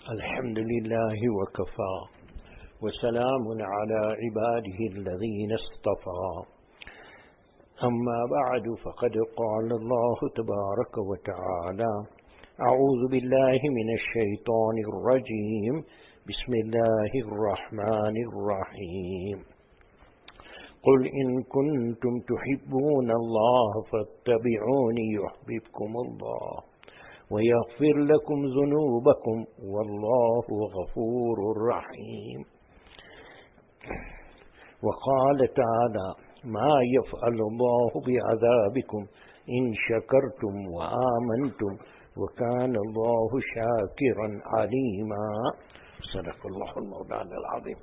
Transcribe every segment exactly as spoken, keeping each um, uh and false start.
الحمد لله وكفى وسلام على عباده الذين اصطفى أما بعد فقد قال الله تبارك وتعالى أعوذ بالله من الشيطان الرجيم بسم الله الرحمن الرحيم قل إن كنتم تحبون الله فاتبعوني يحببكم الله ويغفر لكم ذنوبكم والله غفور رحيم. وقال تعالى ما يفعل الله بعذابكم إن شكرتم وآمنتم وكان الله شاكرا عليما. صدق الله المولانا العظيم.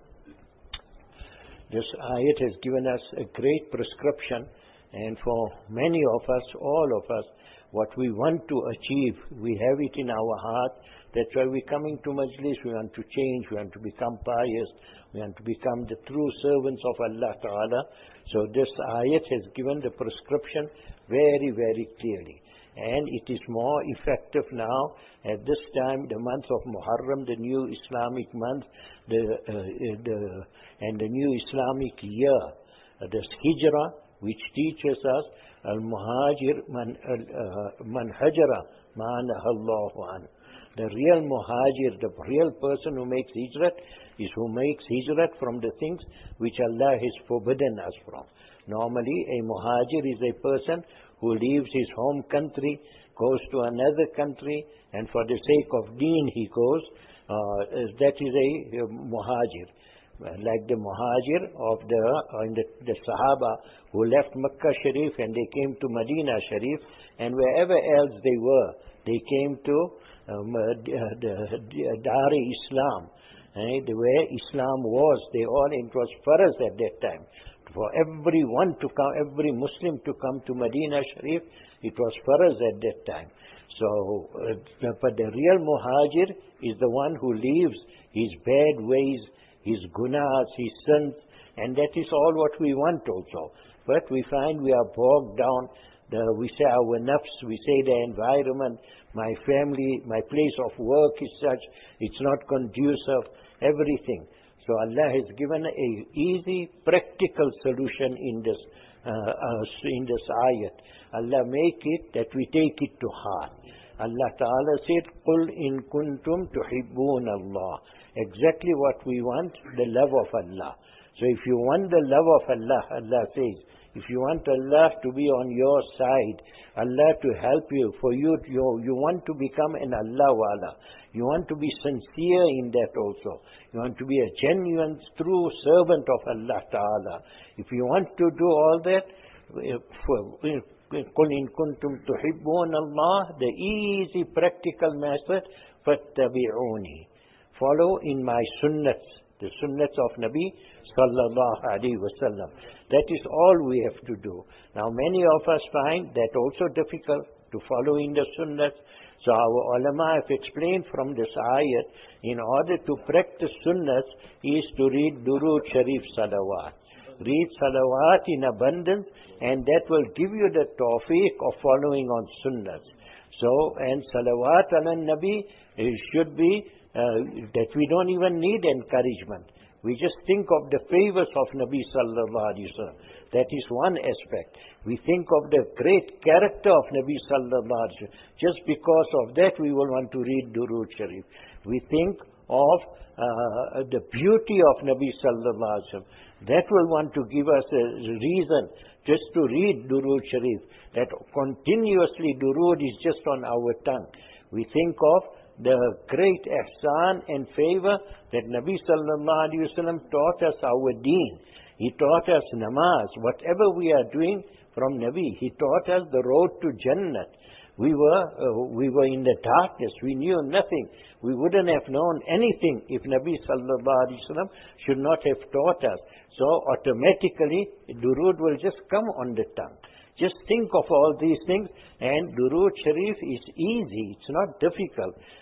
This ayat has given us a great prescription, and for many of us, all of us, what we want to achieve, we have it in our heart. That's why we're coming to Majlis. We want to change, we want to become pious, we want to become the true servants of Allah Ta'ala. So this ayat has given the prescription very, very clearly. And it is more effective now at this time, the month of Muharram, the new Islamic month, the, uh, the, and the new Islamic year, uh, this Hijrah, which teaches us Al-Muhajir man, uh, man hajara ma nahallahu an. The real Muhajir, the real person who makes Hijrat, is who makes Hijrat from the things which Allah has forbidden us from. Normally, a Muhajir is a person who leaves his home country, goes to another country, and for the sake of deen he goes. Uh, that is a, a Muhajir. Like the Muhajir of the, uh, the the Sahaba who left Makkah Sharif and they came to Medina Sharif, and wherever else they were, they came to um, uh, the, the Dar-e Islam, eh, where Islam was. They all, it was farz at that time. For everyone to come, every Muslim to come to Medina Sharif, it was farz at that time. So, uh, but the real Muhajir is the one who leaves his bad ways, his gunas, his sins, and that is all what we want also. But we find we are bogged down. The, we say our nafs, we say the environment, my family, my place of work is such, it's not conducive, everything. So Allah has given a easy, practical solution in this uh, uh, in this ayat. Allah make it that we take it to heart. Allah Ta'ala said, قُلْ إِن كُنْتُمْ تُحِبُّونَ اللَّهِ. Exactly what we want, the love of Allah. So if you want the love of Allah, Allah says, if you want Allah to be on your side, Allah to help you, for you, you, you want to become an Allah wala. You want to be sincere in that also. You want to be a genuine, true servant of Allah Ta'ala. If you want to do all that, for, قُلْ إِن كُنْتُمْ تُحِبُّونَ اللَّهِ, the easy practical method, فَاتَّبِعُونِي. Follow in my sunnats, the sunnats of Nabi sallallahu alaihi wasallam. That is all we have to do. Now many of us find that also difficult to follow in the sunnats. So our ulama have explained from this ayat, in order to practice sunnats is to read Durood Sharif Salawat. Read Salawat in abundance, and that will give you the tawfiq of following on sunnats. So, and Salawat ala Nabi should be Uh, that we don't even need encouragement. We just think of the favors of Nabi sallallahu alaihi wasallam. That is one aspect. We think of the great character of Nabi sallallahu alaihi wasallam. Just because of that, we will want to read Durood Sharif. We think of uh, the beauty of Nabi sallallahu alaihi wasallam. That will want to give us a reason just to read Durood Sharif. That continuously Durood is just on our tongue. We think of the great ihsan and favor that Nabi sallallahu alaihi wasallam taught us our deen. He taught us namaz. Whatever we are doing from Nabi, he taught us the road to Jannat. We were uh, we were in the darkness. We knew nothing. We wouldn't have known anything if Nabi sallallahu alaihi wasallam should not have taught us. So automatically, durood will just come on the tongue. Just think of all these things, and Durood Sharif is easy. It's not difficult.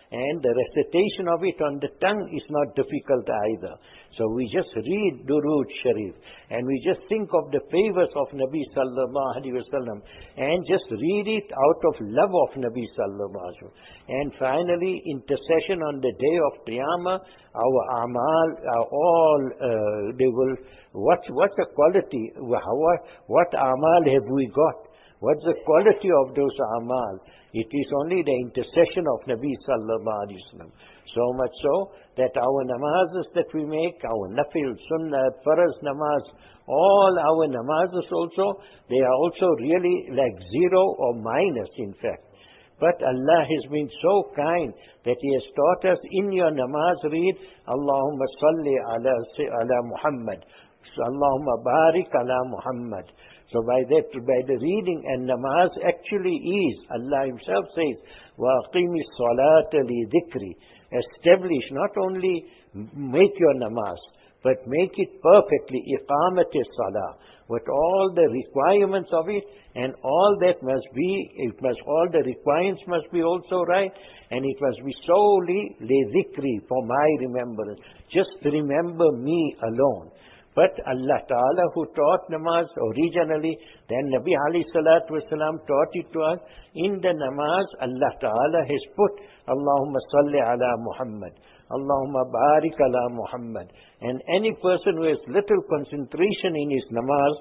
And the recitation of it on the tongue is not difficult either. So we just read Durood Sharif and we just think of the favors of Nabi Sallallahu Alaihi Wasallam and just read it out of love of Nabi Sallallahu Alaihi Wasallam. And finally, intercession on the day of Qiyamah, our amal are all, uh, they will, what, what's the quality? What, what amal have we got? What's the quality of those amal? It is only the intercession of Nabi Sallallahu Alaihi Wasallam. So much so that our namazes that we make, our nafil, sunnah, faraz namaz, all our namazes also, they are also really like zero or minus in fact. But Allah has been so kind that He has taught us in your namaz read, Allahumma salli ala, ala Muhammad. So, Allahumma barik ala Muhammad. So by that, by the reading and namaz actually is, Allah Himself says, وَأَقِيمِ الصَّلَاةَ لِذِكْرِ. Establish, not only make your namaz, but make it perfectly, iqamat salah, with all the requirements of it, and all that must be, it must, all the requirements must be also right, and it must be solely li-dhikri, for my remembrance. Just remember me alone. But Allah Ta'ala who taught namaz originally, then Nabi alayhi salatu wasalam taught it to us. In the namaz, Allah Ta'ala has put Allahumma salli ala Muhammad, Allahumma barik ala Muhammad. And any person who has little concentration in his namaz,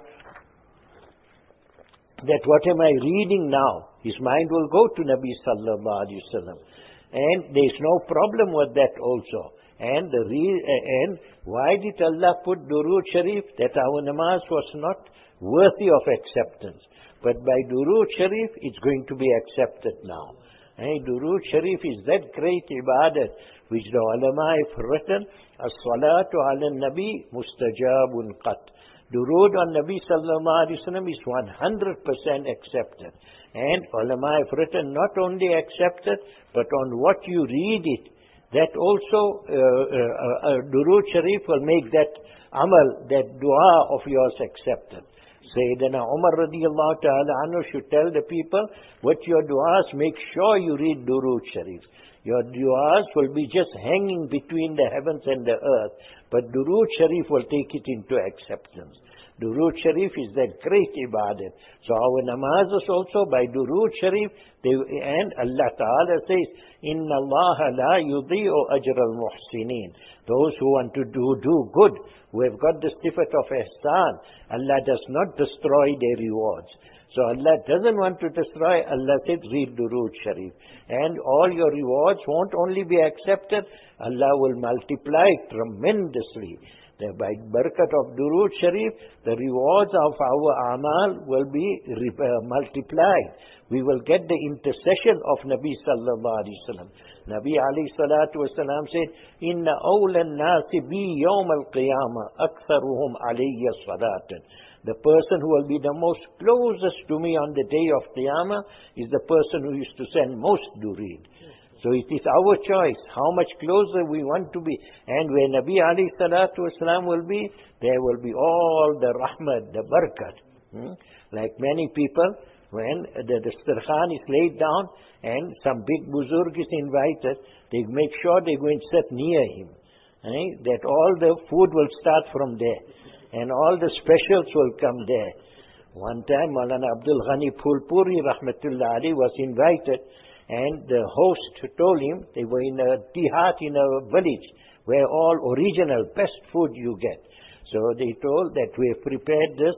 that what am I reading now? His mind will go to Nabi sallallahu alayhi wasallam. And there is no problem with that also. And the re- and why did Allah put Durood Sharif? That our namaz was not worthy of acceptance. But by Durood Sharif, it's going to be accepted now. And Durood Sharif is that great ibadat which the ulama have written, As-salatu ala nabi mustajabun qat. Durood on Nabi sallallahu alaihi wasallam is one hundred percent accepted. And ulama have written not only accepted, but on what you read it, that also uh, uh, uh, Durood Sharif will make that amal, that dua of yours accepted. Sayyidina Umar radiallahu ta'ala anhu should tell the people, what your duas, make sure you read Durood Sharif. Your duas will be just hanging between the heavens and the earth, but Durood Sharif will take it into acceptance. Durood Sharif is that great ibadat. So our namazes also by Durood Sharif, they, and Allah Ta'ala says, Inna Allah la yudhi'u ajra al-muhsinin. Those who want to do, do good, who have got the sifat of ihsan, Allah does not destroy their rewards. So Allah doesn't want to destroy, Allah said, read Durood Sharif. And all your rewards won't only be accepted, Allah will multiply tremendously. That by barakat of Durood Sharif, the rewards of our amal will be uh, multiplied. We will get the intercession of Nabi sallallahu alaihi wasallam. Nabi alayhi salatu wasalam said, Inna awla nasi bi yawm al-qiyamah aktharuhum alayya salatan. The person who will be the most closest to me on the day of Qiyamah is the person who used to send most dureed. So it is our choice how much closer we want to be. And where Nabi alayhi salatu wasalam will be, there will be all the rahmat, the barakat. Hmm? Like many people, when the dastarkhan is laid down and some big buzurg is invited, they make sure they go and sit near him. Eh? That all the food will start from there. And all the specials will come there. One time, Maulana Abdul Ghani Phulpuri Rahmatullah Ali was invited, and the host told him they were in a dehat in a village where all original best food you get. So they told that we have prepared this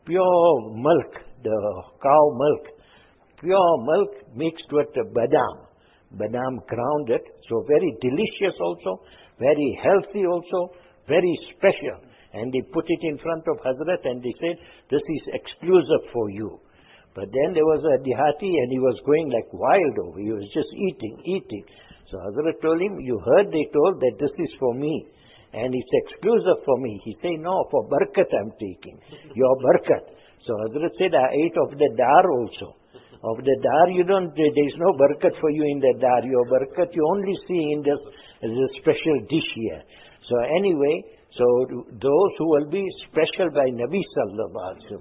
pure milk, the cow milk, pure milk mixed with the badam, badam grounded, so very delicious also, very healthy also, very special. And they put it in front of Hazrat and they said, this is exclusive for you. But then there was a dihati and he was going like wild over. He was just eating, eating. So Hazrat told him, you heard they told that this is for me. And it's exclusive for me. He said, no, for barakat I'm taking. Your barakat. So Hazrat said, I ate of the dar also. Of the dar, you don't, there is no barakat for you in the dar. Your barakat you only see in this as a special dish here. So anyway, so those who will be special by Nabi sallallahu alaihi wasallam.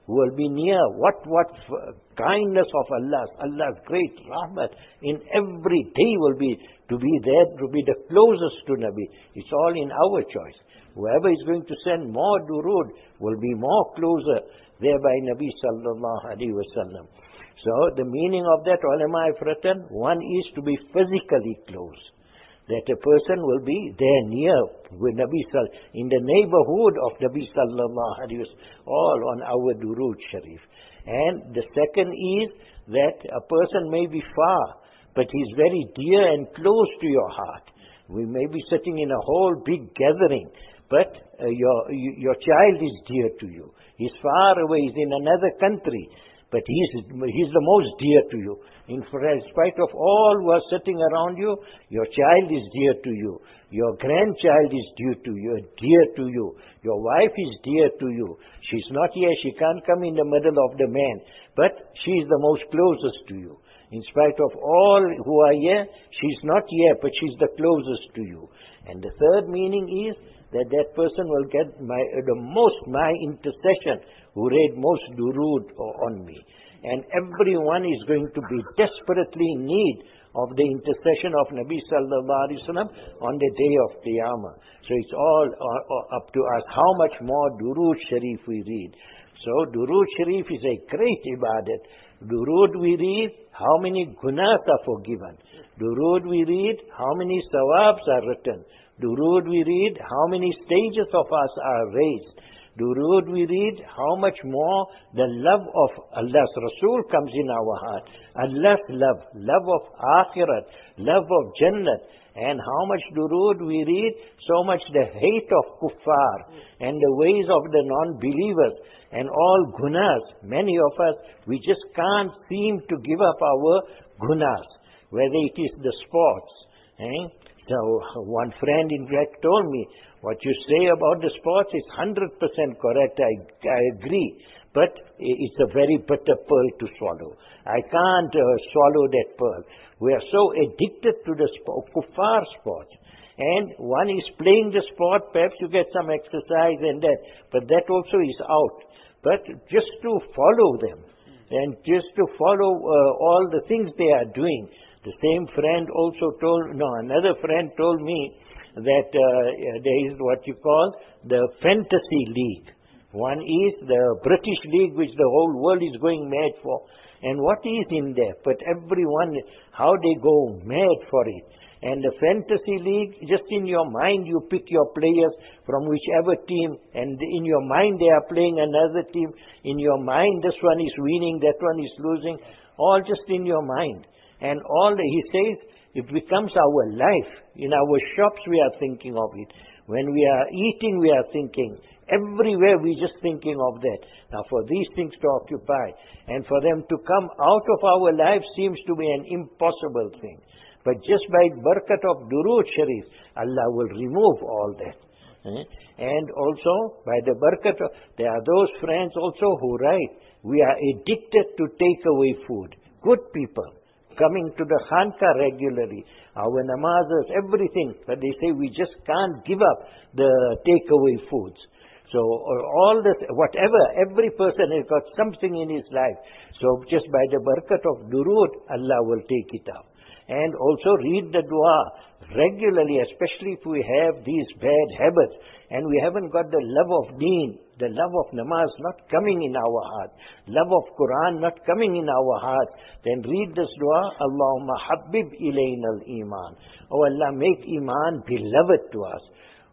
will be near. What, what kindness of Allah, Allah's great rahmat in every day will be to be there, to be the closest to Nabi. It's all in our choice. Whoever is going to send more durood will be more closer thereby Nabi sallallahu alaihi wasallam. So the meaning of that, ulama have written, one is to be physically close. That a person will be there near with Nabi Sal, in the neighborhood of Nabi sallallahu alaihi wasallam, all on our durood sharif. And the second is that a person may be far, but he's very dear and close to your heart. We may be sitting in a whole big gathering, but uh, your your child is dear to you. He's far away, he's in another country, but he's, he's the most dear to you. In spite of all who are sitting around you, your child is dear to you. Your grandchild is dear to you, dear to you. Your wife is dear to you. She's not here, she can't come in the middle of the man, but she's the most closest to you. In spite of all who are here, she's not here, but she's the closest to you. And the third meaning is that that person will get my, the most my intercession, who read most durood on me. And everyone is going to be desperately in need of the intercession of Nabi sallallahu alaihi wasallam on the day of Qiyamah. So it's all uh, up to us how much more durood sharif we read. So durood sharif is a great ibadat. Durood we read, how many gunas are forgiven. Durood we read, how many sawabs are written. Durood we read, how many stages of us are raised. Durood we read, how much more the love of Allah's Rasul comes in our heart. Allah's love, love of Akhirat, love of Jannat. And how much durood we read, so much the hate of kuffar and the ways of the non-believers and all gunas. Many of us, we just can't seem to give up our gunas, whether it is the sports. Eh? So one friend in fact told me, what you say about the sports is one hundred percent correct, I, I agree. But it's a very bitter pearl to swallow. I can't uh, swallow that pearl. We are so addicted to the sport, kuffar sports. And one is playing the sport, perhaps you get some exercise and that, but that also is out. But just to follow them, and just to follow uh, all the things they are doing. The same friend also told, no, another friend told me that uh, there is what you call the fantasy league. One is the British league, which the whole world is going mad for. And what is in there? But everyone, how they go mad for it. And the fantasy league, just in your mind, you pick your players from whichever team, and in your mind they are playing another team. In your mind, this one is winning, that one is losing. All just in your mind. And all the, he says, it becomes our life. In our shops we are thinking of it. When we are eating we are thinking. Everywhere we just thinking of that. Now for these things to occupy and for them to come out of our life seems to be an impossible thing. But just by barakat of durood sharif, Allah will remove all that. Eh? And also by the barakat of, there are those friends also who write, we are addicted to take away food. Good people. Coming to the khanka regularly, our namazas, everything. But they say we just can't give up the takeaway foods. So all this, whatever, every person has got something in his life. So just by the barakat of durood, Allah will take it out. And also read the dua regularly, especially if we have these bad habits and we haven't got the love of deen, the love of namaz not coming in our heart, love of Quran not coming in our heart, then read this dua, Allahumma habbib ilayna al-iman. Oh Allah, make iman beloved to us.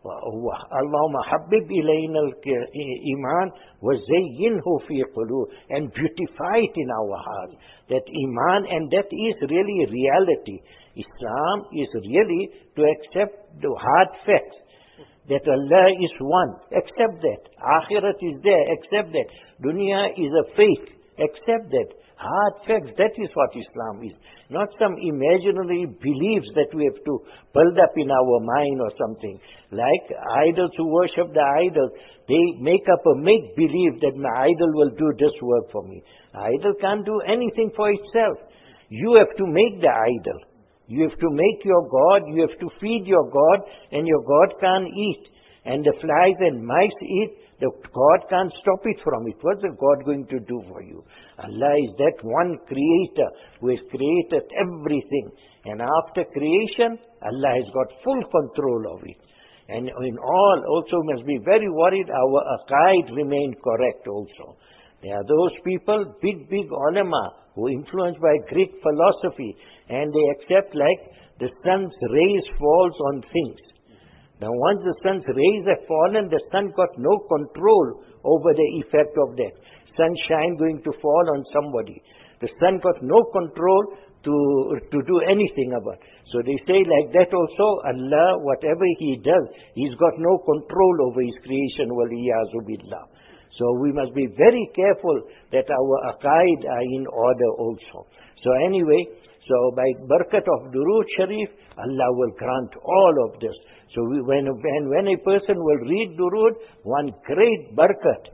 Allahumma habbib ilayna al-iman wa zayyinhu fi qulub, and beautify it in our heart. That iman, and that is really reality. Islam is really to accept the hard facts. That Allah is one. Accept that. Akhirat is there. Accept that. Dunya is a fake. Accept that. Hard facts. That is what Islam is. Not some imaginary beliefs that we have to build up in our mind or something. Like idols who worship the idols. They make up a make-believe that my idol will do this work for me. Idol can't do anything for itself. You have to make the idol. You have to make your God, you have to feed your God, and your God can't eat. And the flies and mice eat The God can't stop it from it. What's the God going to do for you? Allah is that one creator who has created everything. And after creation, Allah has got full control of it. And in all, also must be very worried, our aqaid remain correct also. There are those people, big, big ulama, who are influenced by Greek philosophy, and they accept like the sun's rays falls on things. Now once the sun's rays have fallen, the sun got no control over the effect of that. Sunshine going to fall on somebody. The sun got no control to to do anything about. So they say like that also, Allah, whatever He does, He's got no control over His creation, waliyazu billah. So we must be very careful that our aqaid are in order also. So anyway, so by barakat of Durood Sharif, Allah will grant all of this. So we, when, when, when a person will read Durood, one great barakat,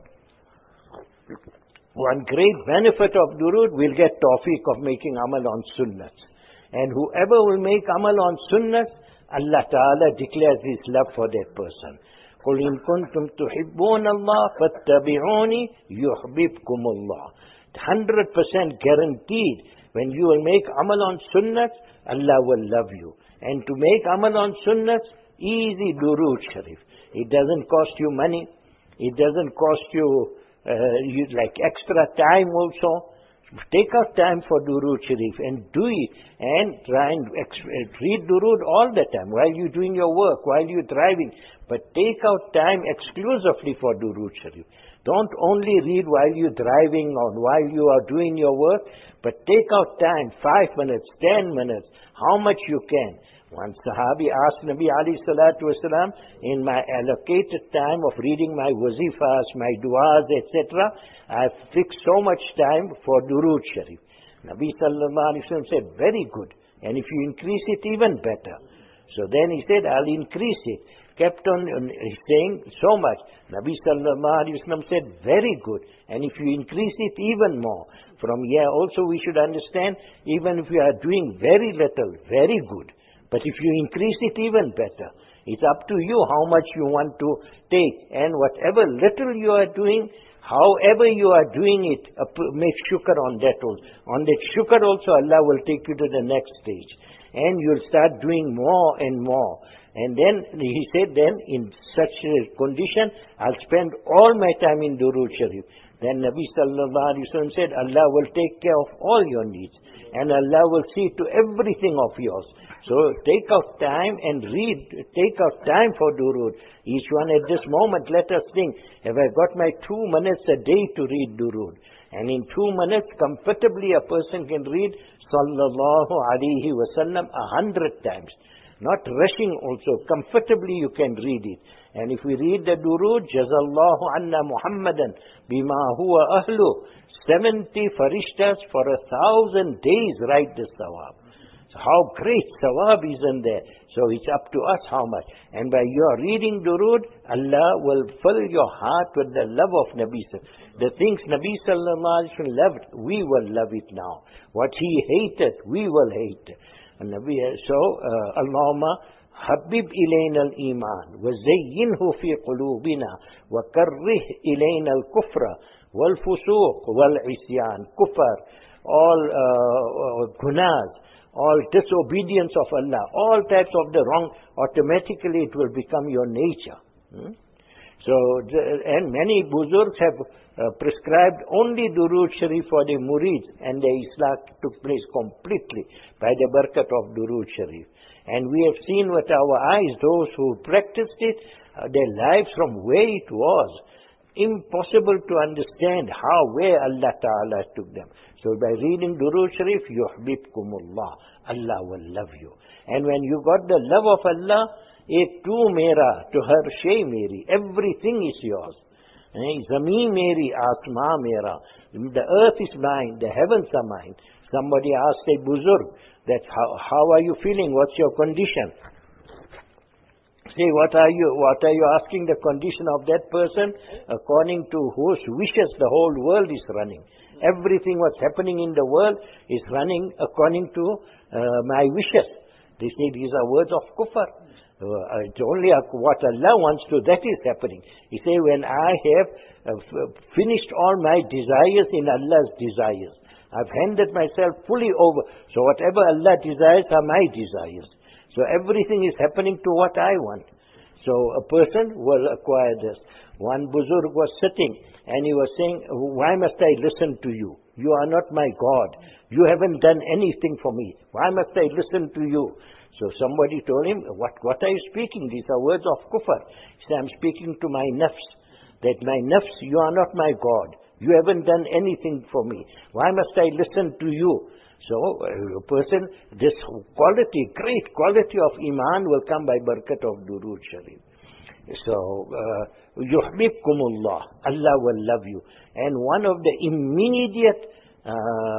one great benefit of Durood, will get tawfiq of making amal on sunnahs. And whoever will make amal on sunnahs, Allah Ta'ala declares His love for that person. قُلْ إِن كُنْتُمْ تُحِبُّونَ اللَّهَ فَاتَّبِعُونِي يُحْبِبْكُمُ اللَّهِ. one hundred percent guaranteed. When you will make amal on sunnahs, Allah will love you. And to make amal on sunnahs, easy Durood Sharif. It doesn't cost you money. It doesn't cost you, uh, you like extra time also. Take out time for Durood Sharif and do it. And try and ex- read Durood all the time while you're doing your work, while you're driving. But take out time exclusively for Durood Sharif. Don't only read while you're driving or while you are doing your work, but take out time, five minutes, ten minutes, how much you can. One Sahabi asked Nabi alayhi salatu wasalam, in my allocated time of reading my wazifas, my du'as, et cetera, I've fixed so much time for Durood Sharif. Nabi sallallahu alayhi wasallam said, very good. And if you increase it, even better. So then he said, I'll increase it. Kept on saying so much. Nabi sallallahu alayhi wasallam said, very good. And if you increase it even more. From here also we should understand, even if you are doing very little, very good. But if you increase it, even better. It's up to you how much you want to take. And whatever little you are doing, however you are doing it, make shukr on that also. On that shukr also, Allah will take you to the next stage. And you'll start doing more and more. And then, he said then, in such a condition, I'll spend all my time in Durood Sharif. Then Nabi sallallahu alayhi wa sallam said, Allah will take care of all your needs. And Allah will see to everything of yours. So take out time and read, take out time for Durood. Each one at this moment, let us think, have I got my two minutes a day to read Durood? And in two minutes, comfortably a person can read sallallahu alayhi wa sallam a hundred times. Not rushing also, comfortably you can read it. And if we read the Durood, Jazallahu anna Muhammadan bima huwa ahlu, seventy farishtas for a thousand days write the sawab. So how great sawab is in there. So it's up to us how much. And by your reading Durood, Allah will fill your heart with the love of Nabi. The things Nabi sallallahu alaihi wasallam loved, we will love it now. What he hated, we will hate. And Nabi, so, uh, Allahumma habib ilayna al-iman wa zayyinhu fi qulubina wa karrih ilayna al-kufra wal fusuq wal isyan, kufr, all uh, gunas, all disobedience of Allah, all types of the wrong, automatically it will become your nature. Hmm? So, and many buzurgs have uh, prescribed only Durood Sharif for the murids, and the Islah took place completely by the barakat of Durood Sharif. And we have seen with our eyes those who practiced it, uh, their lives from where it was. Impossible to understand how, where Allah Ta'ala took them. So by reading Durood Sharif, yuhbibkumullah, Allah will love you. And when you got the love of Allah, ek tu mera, to her shay meri, everything is yours. Zameen meri, asma mera, the earth is mine, the heavens are mine. Somebody asked a buzurg, that how, how are you feeling, what's your condition? Say, what are you, what are you asking the condition of that person? According to whose wishes the whole world is running. Everything what's happening in the world is running according to uh, my wishes. They say these are words of kufr. Uh, it's only what Allah wants to, that is happening. He say, when I have uh, f- finished all my desires in Allah's desires, I've handed myself fully over. So whatever Allah desires are my desires. So everything is happening to what I want. So a person will acquire this. One Buzurg was sitting and he was saying, why must I listen to you? You are not my God. You haven't done anything for me. Why must I listen to you? So somebody told him, what, what are you speaking? These are words of kufr. He said, I'm speaking to my nafs. That my nafs, you are not my God. You haven't done anything for me. Why must I listen to you? So a person, this quality, great quality of iman will come by barakat of Durood Sharif. So, yuhbibkumullah, Allah will love you. And one of the immediate uh,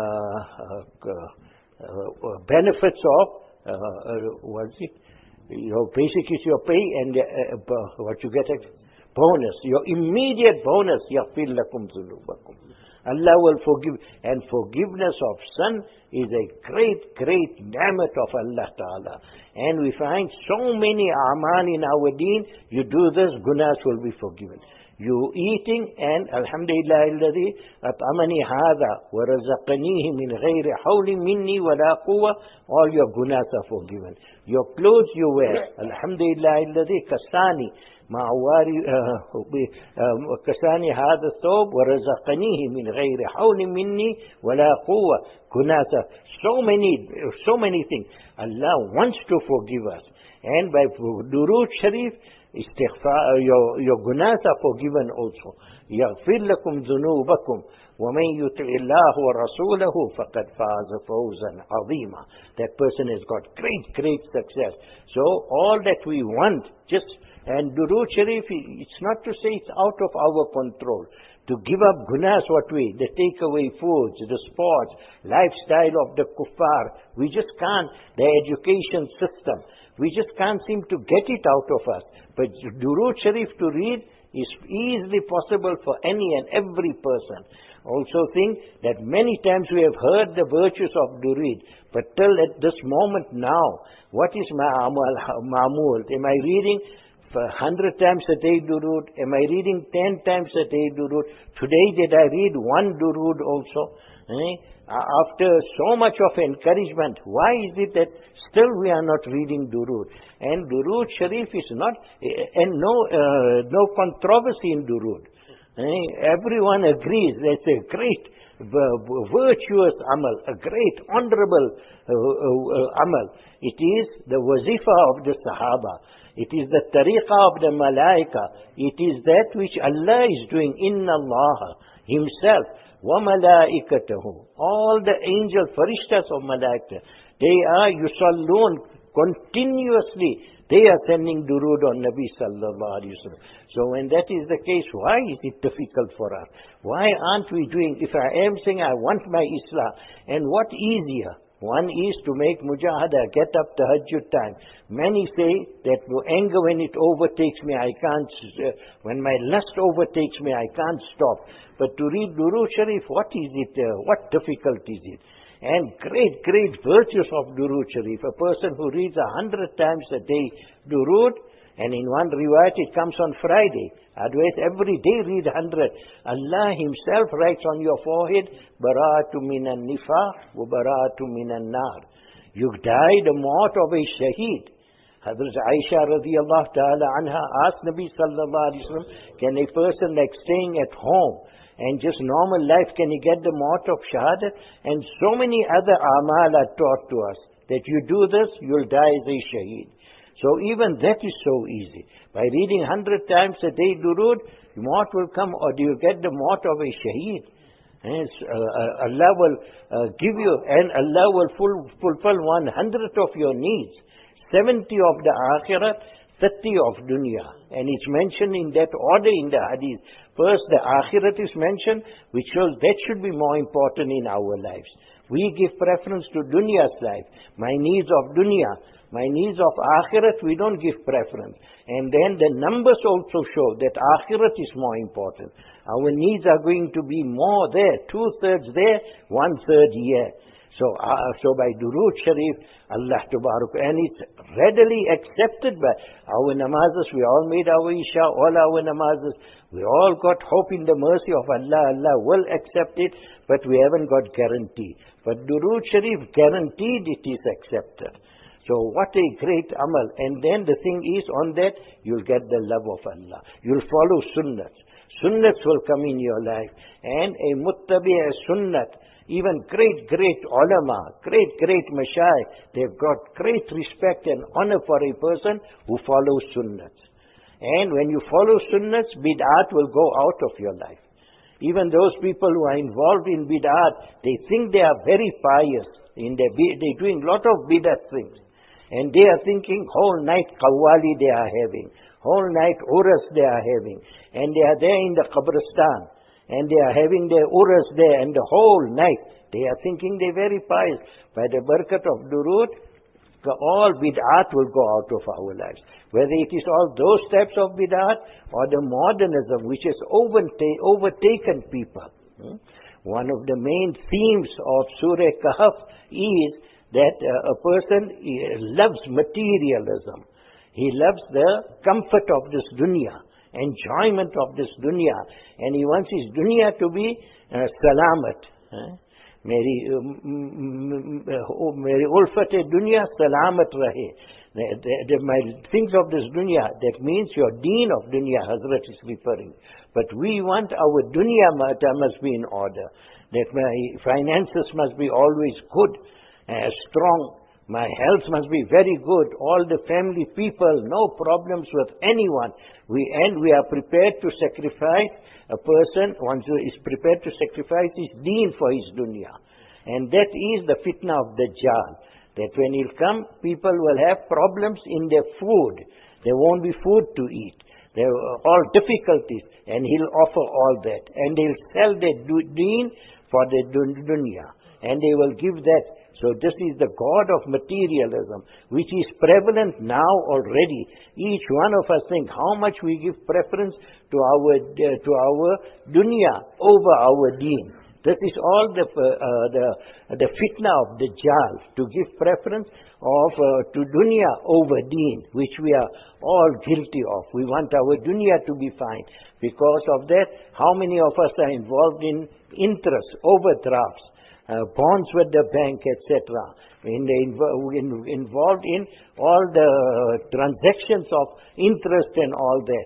uh, uh, benefits of, uh, uh, what's it? Your basic is your pay and uh, uh, what you get a bonus. Your immediate bonus, yaghfir lakum dhunubakum. Allah will forgive. And forgiveness of sin is a great, great ni'mat of Allah Ta'ala. And we find so many amal in our deen, you do this, gunas will be forgiven. You eating and alhamdulillah alladhi at'amani hadha wa razaqanihi min ghayri hawlin minni wa la quwwa, all your gunas are forgiven. Your clothes you wear, alhamdulillah alladhi kasani ma'awari kasani hadha thawb wa razaqanihi min ghayri hawlin minni wa la quwwa, gunas are so many, so many things. Allah wants to forgive us. And by Durood Sharif, istighfar, your, your gunas are forgiven also. يَغْفِرْ لَكُمْ ذُنُوبَكُمْ وَمَنْ يُطِعِ اللَّهُ وَرَسُولَهُ فَقَدْ فَازَ فَوْزًا عَظِيمًا. That person has got great, great success. So all that we want, just, and Durood Sharif, it's not to say it's out of our control. To give up gunas what way? The takeaway foods, the sports, lifestyle of the kuffar. We just can't. The education system. We just can't seem to get it out of us. But Durood Sharif to read is easily possible for any and every person. Also think that many times we have heard the virtues of Durood, but till at this moment now, what is ma'amul? Am I reading a hundred times a day Durood? Am I reading ten times a day Durood? Today did I read one Durood also? Eh? After so much of encouragement, why is it that still we are not reading Durood? And Durood Sharif is not, and no uh, no controversy in Durood. Eh? Everyone agrees that's a great, virtuous amal, a great, honorable uh, uh, amal. It is the wazifa of the Sahaba. It is the tariqa of the malaika. It is that which Allah is doing. Inna Allah Himself. وَمَلَائِكَتَهُ. All the angel farishtas of malaika, they are yusallun continuously. They are sending durood on Nabi sallallahu alayhi wa sallam. So when that is the case, why is it difficult for us? Why aren't we doing, if I am saying I want my Islah, and what easier? One is to make mujahada, get up tahajjud time. Many say that anger, when it overtakes me, I can't, uh, when my lust overtakes me, I can't stop. But to read Durood Sharif, what is it, uh, what difficult is it? And great, great virtues of Durood Sharif. A person who reads a hundred times a day Durood, and in one riwayat it comes on Friday. Otherwise every day read a hundred. Allah Himself writes on your forehead, Bara'atu minan nifaq wa bara'atu minan nar. You die the mort of a shaheed. Hazrat Aisha radiallahu ta'ala anha asked Nabi sallallahu alayhi wa sallam, can a person like staying at home and just normal life, can he get the mort of shahadat? And so many other amal are taught to us, that you do this, you'll die as a shaheed. So even that is so easy. By reading hundred times a day Durood, the mort will come, or do you get the mort of a shaheed? And uh, Allah will uh, give you, and Allah will full, fulfill one hundred of your needs, seventy of the akhirat, thirty of dunya. And it's mentioned in that order in the hadith. First the akhirat is mentioned, which shows that should be more important in our lives. We give preference to dunya's life, my needs of dunya. My needs of akhirat, we don't give preference. And then the numbers also show that akhirat is more important. Our needs are going to be more there, two-thirds there, one-third here. So, uh, so by Durood Sharif, Allah Tabarak, and it's readily accepted by our namazes. We all made our Isha, all our namazes. We all got hope in the mercy of Allah. Allah will accept it, but we haven't got guarantee. But Durood Sharif guaranteed it is accepted. So what a great amal. And then the thing is, on that, you'll get the love of Allah. You'll follow sunnats. Sunnats will come in your life. And a muttabi' sunnat, even great, great ulama, great, great mashayikh, they've got great respect and honor for a person who follows sunnats. And when you follow sunnats, bid'at will go out of your life. Even those people who are involved in bid'at, they think they are very pious. In their, they're doing a lot of bid'at things. And they are thinking whole night qawwali they are having. Whole night uras they are having. And they are there in the qabristan. And they are having their uras there, and the whole night they are thinking they're very pious. By the barakat of Durood, all bid'at will go out of our lives. Whether it is all those types of bid'at or the modernism which has overtaken people. One of the main themes of Surah Kahf is that uh, a person loves materialism. He loves the comfort of this dunya, enjoyment of this dunya, and he wants his dunya to be uh, salamat. Eh? Meri meri ulfat dunya salamat rahe. The, the, the, my things of this dunya, that means your deen of dunya, Hazrat is referring. But we want our dunya mata must be in order. That my finances must be always good, uh, strong. My health must be very good. All the family people, no problems with anyone. We and we are prepared to sacrifice a person. One is prepared to sacrifice his deen for his dunya, and that is the fitna of Dajjal. That when he'll come, people will have problems in their food. There won't be food to eat. There are all difficulties, and he'll offer all that, and they'll sell their deen for their dunya, and they will give that. So this is the God of materialism, which is prevalent now already. Each one of us think how much we give preference to our uh, to our dunya over our deen. This is all the uh, the the fitna of Dajjal, to give preference of uh, to dunya over deen, which we are all guilty of. We want our dunya to be fine. Because of that, how many of us are involved in interest, overdrafts, Uh, bonds with the bank, et cetera. In the, in, involved in all the transactions of interest and all that,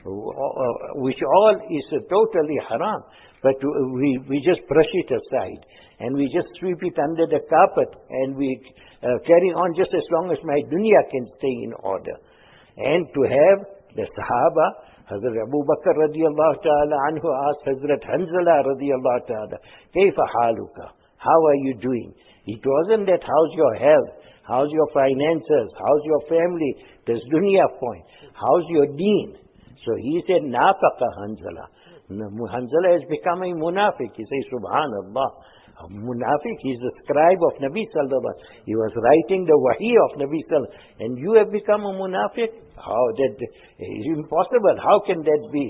uh, which all is uh, totally haram. But uh, we, we just brush it aside, and we just sweep it under the carpet, and we uh, carry on just as long as my dunya can stay in order. And to have the Sahaba, Hazrat Abu Bakr radiallahu ta'ala anhu asked Hazrat Hanzala radiallahu ta'ala, Kayfa haluka? How are you doing? It wasn't that how's your health, how's your finances, how's your family, this dunya point, how's your deen? So he said, Nafaqa Hanzala. Hanzala has become a munafiq. He says, Subhanallah. A munafiq, he's a scribe of Nabi Sallallahu Alaihi Wasallam. He was writing the wahi of Nabi Sallallahu Alaihi Wasallam. And you have become a munafiq? How? That is impossible. How can that be?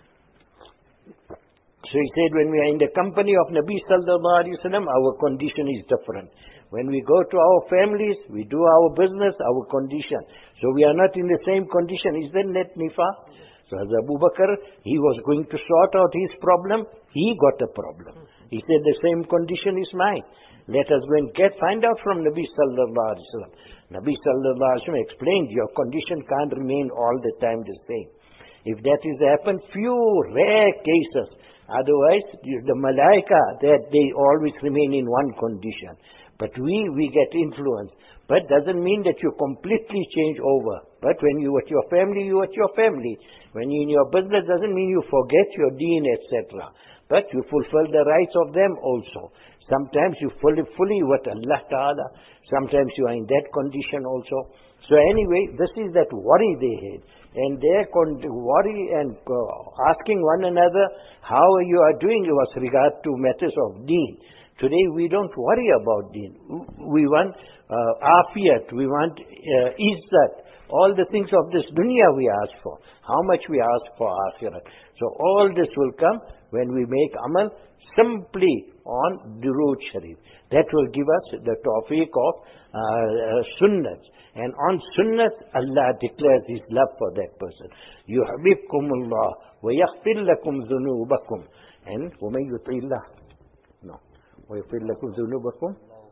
So he said, when we are in the company of Nabi Sallallahu Alaihi Wasallam, our condition is different. When we go to our families, we do our business, our condition. So we are not in the same condition. Is that net nifa? So as Abu Bakr, he was going to sort out his problem, he got a problem. He said, the same condition is mine. Let us go and get, find out from Nabi Sallallahu Alaihi Wasallam. Nabi Sallallahu Alaihi Wasallam explained, your condition can't remain all the time the same. If that is happened, few rare cases. Otherwise, the malaika, that they always remain in one condition. But we, we get influenced. But doesn't mean that you completely change over. But when you at your family, you at your family. When you in your business, doesn't mean you forget your deen, et cetera. But you fulfill the rights of them also. Sometimes you fully, fully with Allah Ta'ala. Sometimes you are in that condition also. So anyway, this is that worry they had. And their worry and uh, asking one another how you are doing was regard to matters of deen. Today we don't worry about deen. We want uh, afiyat, we want uh, izzat, All the things of this dunya we ask for. How much we ask for akhirat. So all this will come when we make amal simply on Durood Sharif. That will give us the tawfiq of uh, uh, sunnat. And on sunnat, Allah declares His love for that person. يُحْبِبْكُمُ اللَّهُ وَيَغْفِرْ لَكُمْ ذُنُوبَكُمْ. And وَمَنْ يُطِعِ اللَّهَ No. وَيَغْفِرْ لَكُمْ ذُنُوبَكُمْ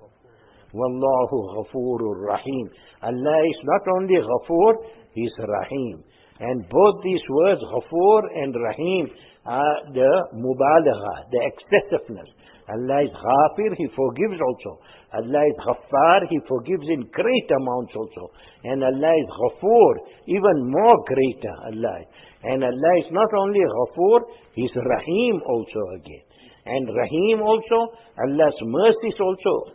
Wallahu Ghafurur Rahim. Allah is not only Ghafur, He is Rahim. And both these words, Ghafur and Rahim, are the mubalagha, the excessiveness. Allah is Ghafir, He forgives also. Allah is Ghaffar, He forgives in great amounts also. And Allah is Ghafur, even more greater Allah. And Allah is not only Ghafur, He is Rahim also again. And Rahim also, Allah's mercies also,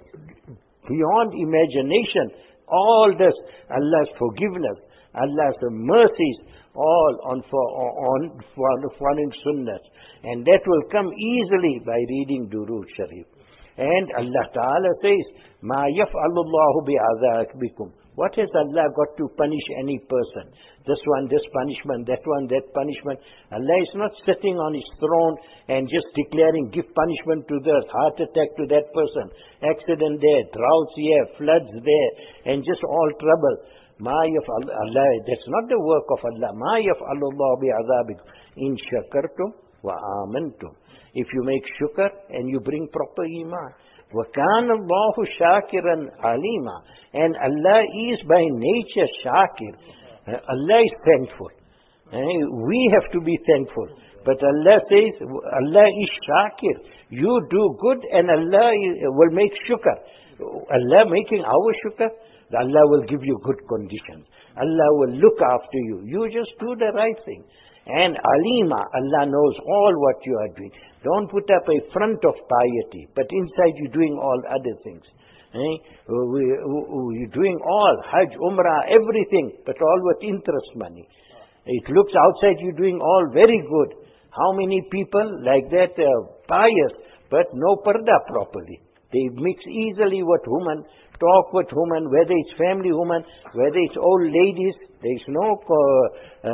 beyond imagination. All this, Allah's forgiveness, Allah's mercies, all on for on following sunnah, and that will come easily by reading Durood Sharif. And Allah Ta'ala says, "Ma yaf'alullahu bi'adhabikum." What has Allah got to punish any person? This one, this punishment, that one, that punishment. Allah is not sitting on His throne and just declaring, give punishment to this, heart attack to that person, accident there, droughts here, floods there, and just all trouble. Ma yaf'al Allah, that's not the work of Allah. Ma yaf'alullahu bi'adhabikum in shakartum wa amantum. If you make shukr and you bring proper iman. وَكَانَ اللَّهُ شَاكِرًا عَلِيمًا. And Allah is by nature shakir. Uh, Allah is thankful. Uh, we have to be thankful. But Allah says, Allah is shakir. You do good and Allah will make shukr. Allah making our shukr, Allah will give you good conditions. Allah will look after you. You just do the right thing. And Alima, Allah knows all what you are doing. Don't put up a front of piety, but inside you're doing all other things. Eh? We, we, you're doing all, Hajj, Umrah, everything, but all with interest money. It looks outside you're doing all very good. How many people like that uh, pious, but no parda properly. They mix easily with women, talk with women, whether it's family women, whether it's old ladies. There is no uh,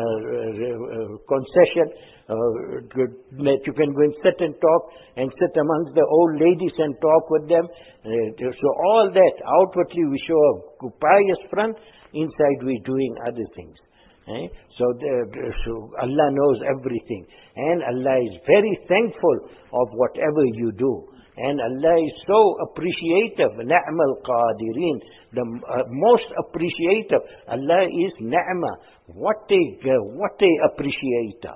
uh, concession uh, that you can go and sit and talk and sit amongst the old ladies and talk with them. Uh, so all that, outwardly we show a pious front, inside we're doing other things. Eh? So, the, so Allah knows everything. And Allah is very thankful of whatever you do. And Allah is so appreciative. Na'mal qadirin. The uh, most appreciative. Allah is na'ma. What a, uh, what a appreciator.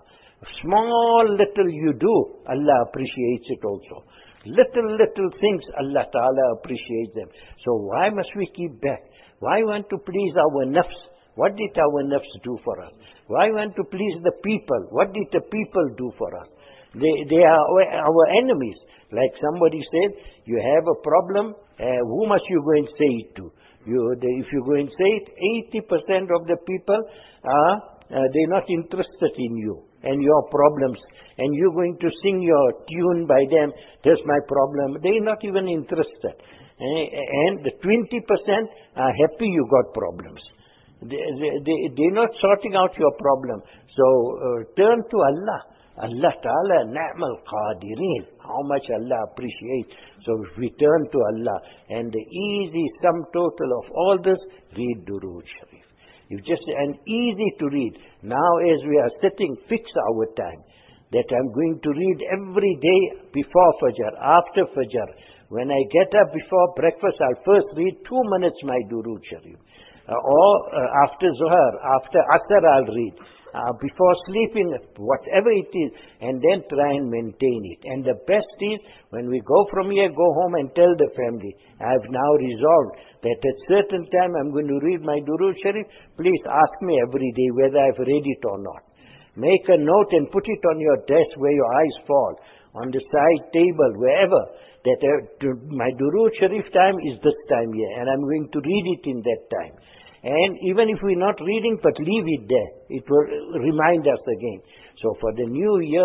Small little you do, Allah appreciates it also. Little, little things, Allah Ta'ala appreciates them. So why must we keep back? Why want to please our nafs? What did our nafs do for us? Why want to please the people? What did the people do for us? They, they are our enemies. Like somebody said, you have a problem, uh, who must you go and say it to? You, they, if you go and say it, eighty percent of the people are, uh, they're not interested in you and your problems. And you're going to sing your tune by them, that's my problem. They're not even interested. Uh, and the twenty percent are happy you got problems. They, they, they, they're not sorting out your problem. So uh, turn to Allah. Allah Ta'ala, Na'mal Qadirin. How much Allah appreciates. So if we turn to Allah, and the easy sum total of all this, read Durood Sharif. It's just an easy to read. Now as we are sitting, fix our time. That I'm going to read every day before Fajr, after Fajr. When I get up before breakfast, I'll first read two minutes my Durood Sharif. Uh, or uh, after Zuhar, after Asr I'll read. Uh, before sleeping, whatever it is, and then try and maintain it. And the best is, when we go from here, go home and tell the family, I have now resolved that at certain time I'm going to read my Durood Sharif. Please ask me every day whether I've read it or not. Make a note and put it on your desk where your eyes fall, on the side table, wherever, that uh, my Durood Sharif time is this time here, and I'm going to read it in that time. And even if we're not reading, but leave it there, it will remind us again. So for the new year,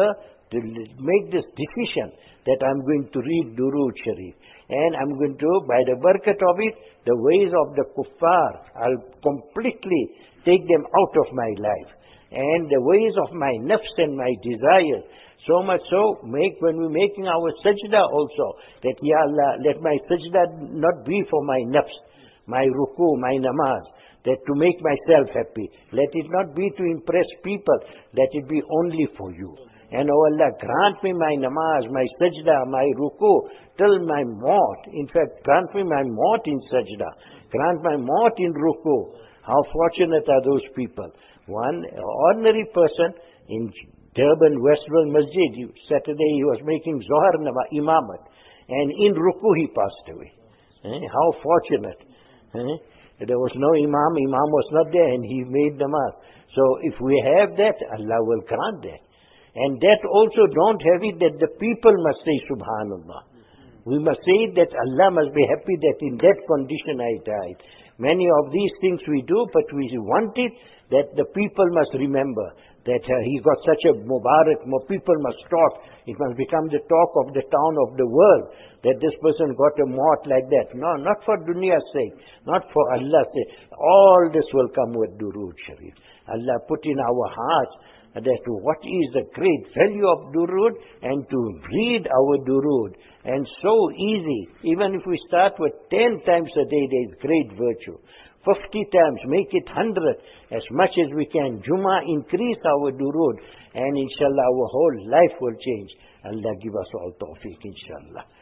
to make this decision that I'm going to read Durood Sharif. And I'm going to, by the barakat of it, the ways of the kuffar, I'll completely take them out of my life. And the ways of my nafs and my desires, so much so, make when we're making our sajda also, that Ya Allah, let my sajda not be for my nafs, my ruku, my namaz, that to make myself happy. Let it not be to impress people, let it be only for you. And oh Allah, grant me my namaz, my sajda, my ruku, till my maut. In fact, grant me my maut in sajda. Grant my maut in ruku. How fortunate are those people. One ordinary person in Durban Westville Masjid, Saturday he was making Zohar Imamat. And in ruku he passed away. Eh? How fortunate. Eh? There was no Imam, Imam was not there and he made namaz. So if we have that, Allah will grant that. And that also don't have it that the people must say Subhanallah. We must say that Allah must be happy that in that condition I died. Many of these things we do, but we want it that the people must remember that uh, he got such a Mubarak, more people must talk. It must become the talk of the town of the world, that this person got a maut like that. No, not for dunya's sake, not for Allah's sake. All this will come with Durood Sharif. Allah put in our hearts that what is the great value of Durood, and to read our Durood. And so easy. Even if we start with ten times a day, there is great virtue. Fifty times, make it hundred, as much as we can. Jummah, increase our Durood, and inshallah our whole life will change. Allah give us all tawfiq, inshallah.